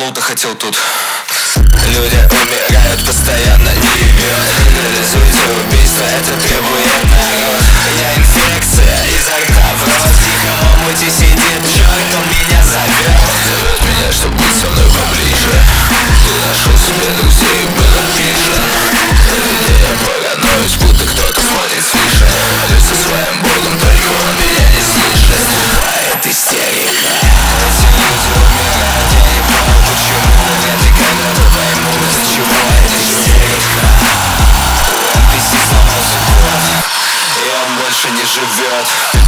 Кому-то хотел тут. Люди умирают постоянно, не ебет. Легализуйте убийство, это требует народ. Я инфекция изо рта в рот. Тихо в омуте сидит черт, он меня зовет. Зовет меня, чтоб быть со мной поближе. Ты нашел себе друзей, был обижен. Я паранойюсь, будто кто-то смотрит свыше. Молюсь со своим богом, только он меня не слышит. Наступает истерика. Эти люди умирают, я не понял почему. Вряд ли когда-то пойму, из-за чего эта истерика. NPC сломался код, и он больше не живет.